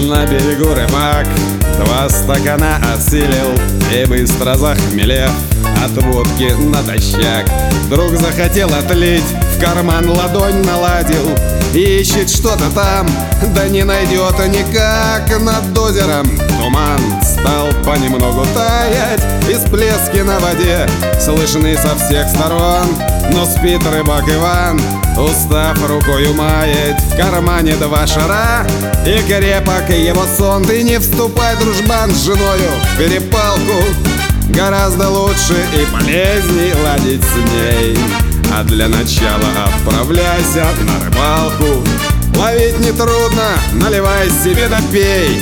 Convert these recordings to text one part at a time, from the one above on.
На берегу рыбак 2 стакана осилил и, быстро захмелев, от водки натощак вдруг захотел отлить, в карман ладонь наладил, ищет что-то там, да не найдет никак. Над озером туман стал понемногу таять, и всплески на воде слышны со всех сторон. Но спит рыбак Иван, устав рукою мает, в кармане 2 шара и крепок его сон. Ты не вступай, дружбан, с женою в перепалку, гораздо лучше и полезней ладить с ней. А для начала отправляйся на рыбалку, ловить нетрудно, наливай себе да пей.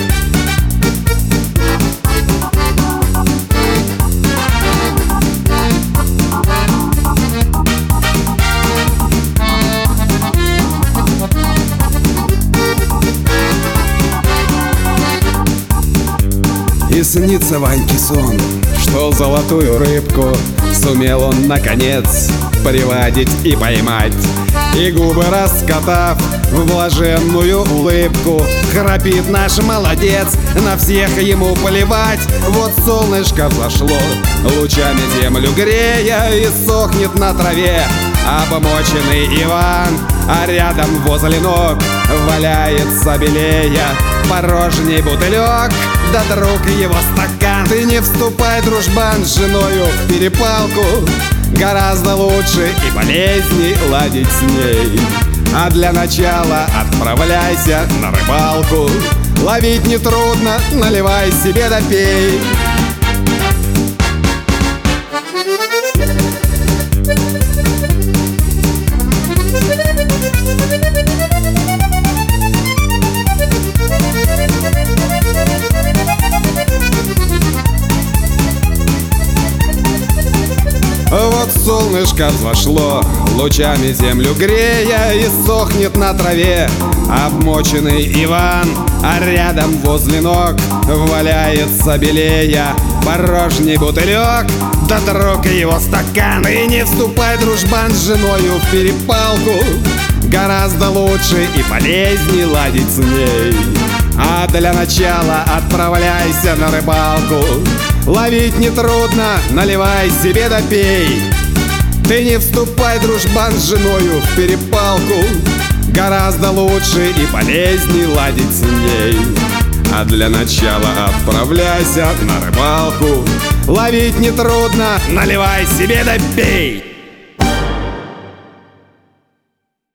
И снится Ваньке сон, что золотую рыбку сумел он наконец приводить и поймать. И губы раскатав в блаженную улыбку, храпит наш молодец, на всех ему поливать. Вот солнышко взошло, лучами землю грея, и сохнет на траве обмоченный Иван. А рядом возле ног валяется белея порожний бутылек, да друг его стакан. Ты не вступай, дружбан, с женою в перепалку, гораздо лучше и полезней ладить с ней. А для начала отправляйся на рыбалку, ловить нетрудно, наливай себе да пей. Вот солнышко взошло, лучами землю грея, и сохнет на траве обмоченный Иван. А рядом возле ног валяется белея порожний бутылек, да друг его стакан. И не вступай, дружбан, с женою в перепалку, гораздо лучше и полезней ладить с ней. А для начала отправляйся на рыбалку, ловить нетрудно, наливай себе да пей. Ты не вступай, дружбан, с женою в перепалку, гораздо лучше и полезней ладить с ней. А для начала отправляйся на рыбалку, ловить нетрудно, наливай себе да пей.